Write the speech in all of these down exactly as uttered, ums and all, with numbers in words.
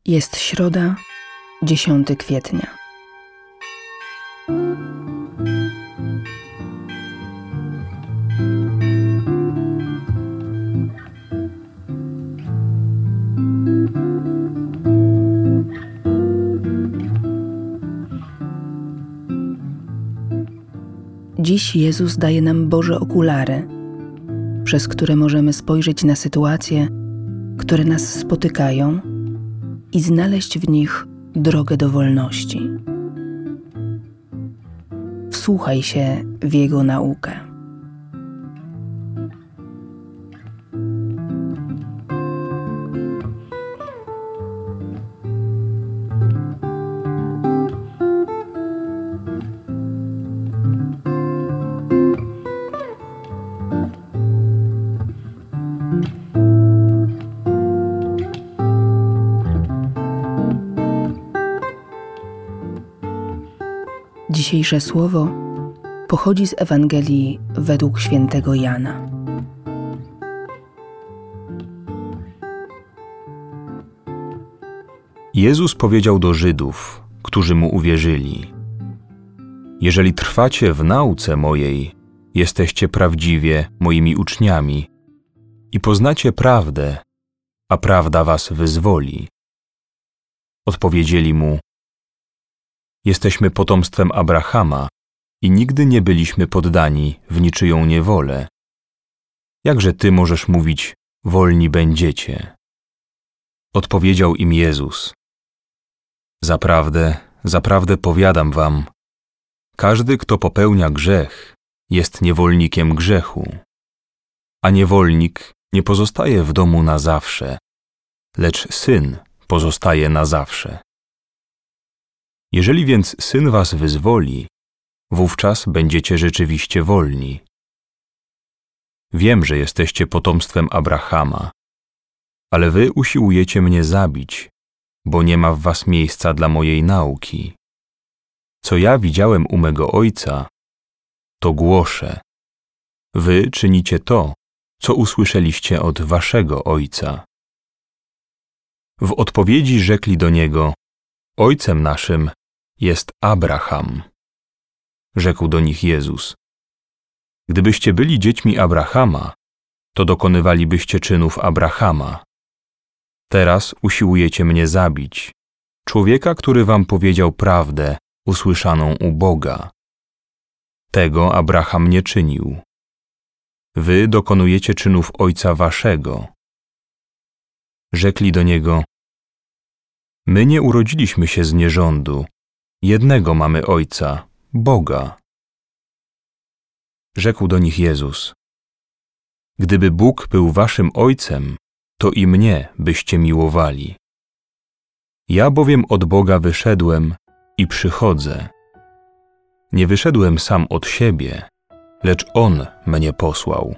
Jest środa, dziesiątego kwietnia. Dziś Jezus daje nam Boże okulary, przez które możemy spojrzeć na sytuacje, które nas spotykają i znaleźć w nich drogę do wolności. Wsłuchaj się w Jego naukę. Dzisiejsze słowo pochodzi z Ewangelii według świętego Jana. Jezus powiedział do Żydów, którzy Mu uwierzyli: Jeżeli trwacie w nauce mojej, jesteście prawdziwie moimi uczniami i poznacie prawdę, a prawda was wyzwoli. Odpowiedzieli Mu: Jesteśmy potomstwem Abrahama i nigdy nie byliśmy poddani w niczyją niewolę. Jakże Ty możesz mówić: wolni będziecie? Odpowiedział im Jezus: Zaprawdę, zaprawdę powiadam wam, każdy, kto popełnia grzech, jest niewolnikiem grzechu. A niewolnik nie pozostaje w domu na zawsze, lecz syn pozostaje na zawsze. Jeżeli więc Syn was wyzwoli, wówczas będziecie rzeczywiście wolni. Wiem, że jesteście potomstwem Abrahama, ale wy usiłujecie mnie zabić, bo nie ma w was miejsca dla mojej nauki. Co ja widziałem u mego Ojca, to głoszę. Wy czynicie to, co usłyszeliście od waszego ojca. W odpowiedzi rzekli do Niego: Ojcem naszym jest Abraham. Rzekł do nich Jezus: Gdybyście byli dziećmi Abrahama, to dokonywalibyście czynów Abrahama. Teraz usiłujecie mnie zabić, człowieka, który wam powiedział prawdę usłyszaną u Boga. Tego Abraham nie czynił. Wy dokonujecie czynów ojca waszego. Rzekli do Niego: My nie urodziliśmy się z nierządu, jednego mamy Ojca, Boga. Rzekł do nich Jezus: Gdyby Bóg był waszym Ojcem, to i mnie byście miłowali. Ja bowiem od Boga wyszedłem i przychodzę. Nie wyszedłem sam od siebie, lecz On mnie posłał.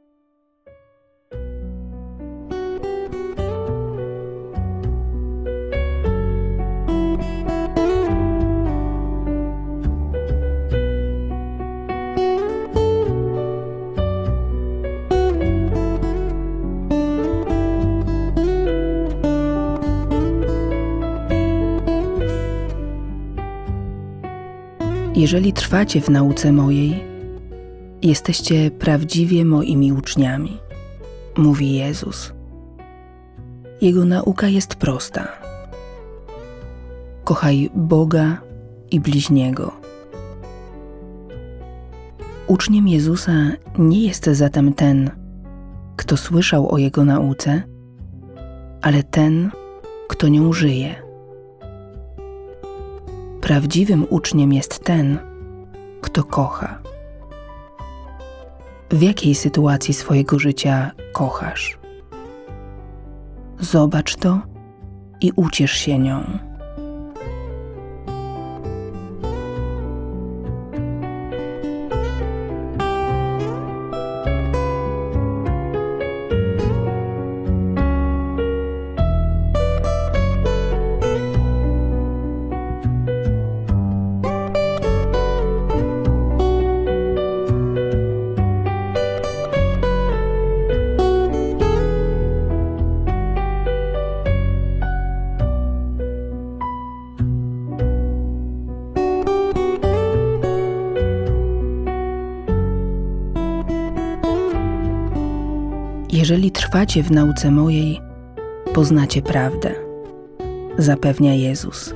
Jeżeli trwacie w nauce mojej, jesteście prawdziwie moimi uczniami, mówi Jezus. Jego nauka jest prosta. Kochaj Boga i bliźniego. Uczniem Jezusa nie jest zatem ten, kto słyszał o Jego nauce, ale ten, kto nią żyje. Prawdziwym uczniem jest ten, kto kocha. W jakiej sytuacji swojego życia kochasz? Zobacz to i uciesz się nią. Jeżeli trwacie w nauce mojej, poznacie prawdę, zapewnia Jezus.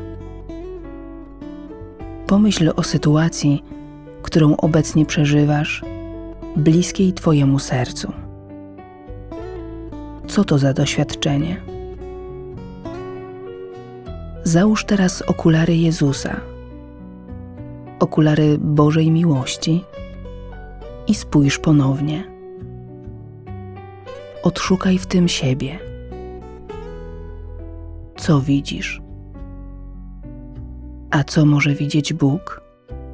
Pomyśl o sytuacji, którą obecnie przeżywasz, bliskiej Twojemu sercu. Co to za doświadczenie? Załóż teraz okulary Jezusa, okulary Bożej miłości i spójrz ponownie. Odszukaj w tym siebie. Co widzisz? A co może widzieć Bóg?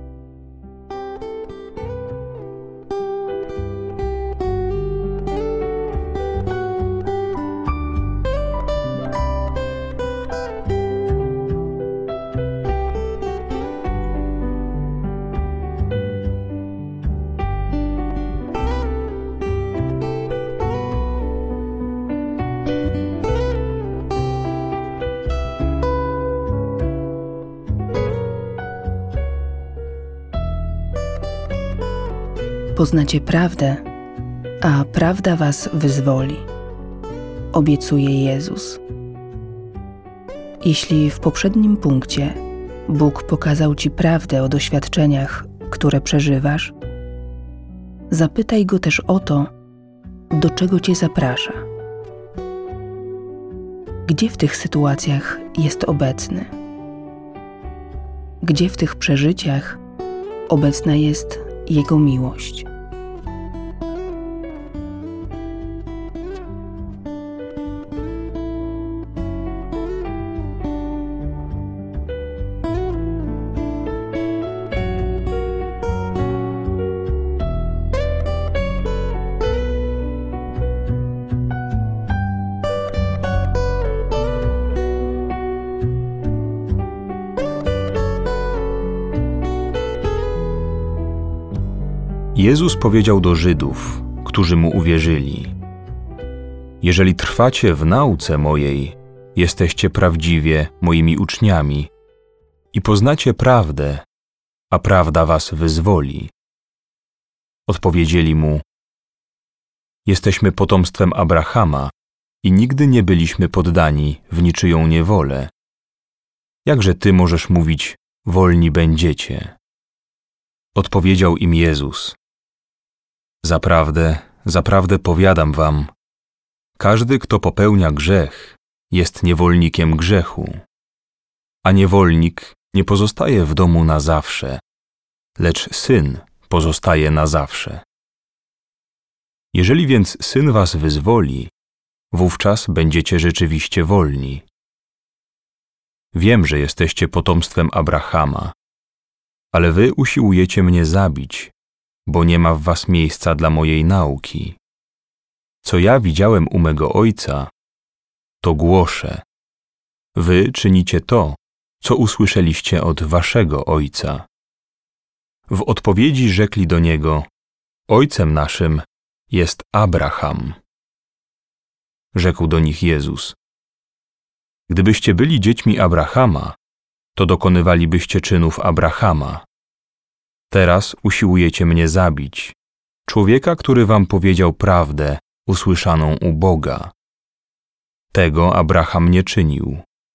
Poznacie prawdę, a prawda was wyzwoli, obiecuje Jezus. Jeśli w poprzednim punkcie Bóg pokazał Ci prawdę o doświadczeniach, które przeżywasz, zapytaj Go też o to, do czego Cię zaprasza. Gdzie w tych sytuacjach jest obecny? Gdzie w tych przeżyciach obecna jest Jego miłość? Jezus powiedział do Żydów, którzy Mu uwierzyli: Jeżeli trwacie w nauce mojej, jesteście prawdziwie moimi uczniami i poznacie prawdę, a prawda was wyzwoli. Odpowiedzieli Mu: Jesteśmy potomstwem Abrahama i nigdy nie byliśmy poddani w niczyją niewolę. Jakże Ty możesz mówić: wolni będziecie? Odpowiedział im Jezus: Zaprawdę, zaprawdę powiadam wam, każdy, kto popełnia grzech, jest niewolnikiem grzechu. A niewolnik nie pozostaje w domu na zawsze, lecz syn pozostaje na zawsze. Jeżeli więc Syn was wyzwoli, wówczas będziecie rzeczywiście wolni. Wiem, że jesteście potomstwem Abrahama, ale wy usiłujecie mnie zabić, bo nie ma w was miejsca dla mojej nauki. Co ja widziałem u mego Ojca, to głoszę. Wy czynicie to, co usłyszeliście od waszego ojca. W odpowiedzi rzekli do niego: Ojcem naszym jest Abraham. Rzekł do nich Jezus: Gdybyście byli dziećmi Abrahama, to dokonywalibyście czynów Abrahama. Teraz usiłujecie mnie zabić, człowieka, który wam powiedział prawdę usłyszaną u Boga. Tego Abraham nie czynił.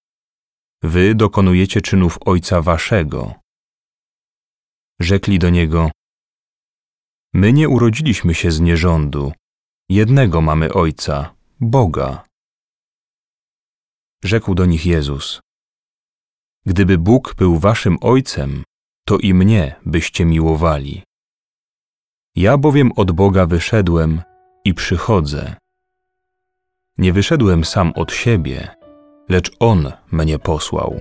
Wy dokonujecie czynów ojca waszego. Rzekli do niego: My nie urodziliśmy się z nierządu, jednego mamy ojca, Boga. Rzekł do nich Jezus: Gdyby Bóg był waszym ojcem, to i mnie byście miłowali. Ja bowiem od Boga wyszedłem i przychodzę. Nie wyszedłem sam od siebie, lecz On mnie posłał.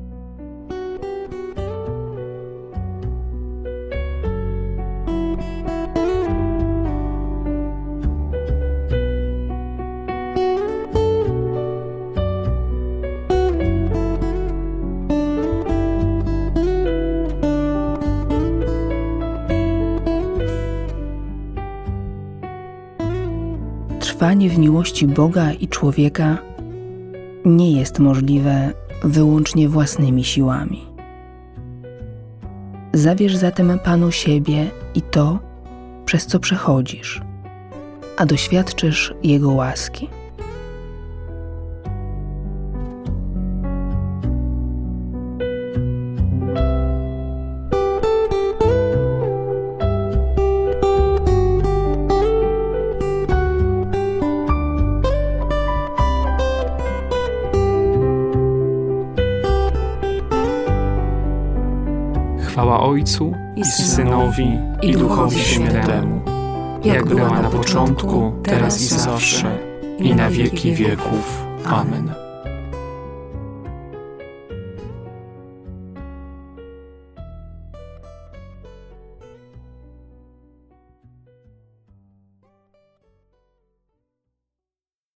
Trwanie w miłości Boga i człowieka nie jest możliwe wyłącznie własnymi siłami. Zawierz zatem Panu siebie i to, przez co przechodzisz. a doświadczysz Jego łaski. Chwała Ojcu i Synowi, i Duchowi Świętemu, jak była na początku, teraz i zawsze, i na wieki wieków. Amen.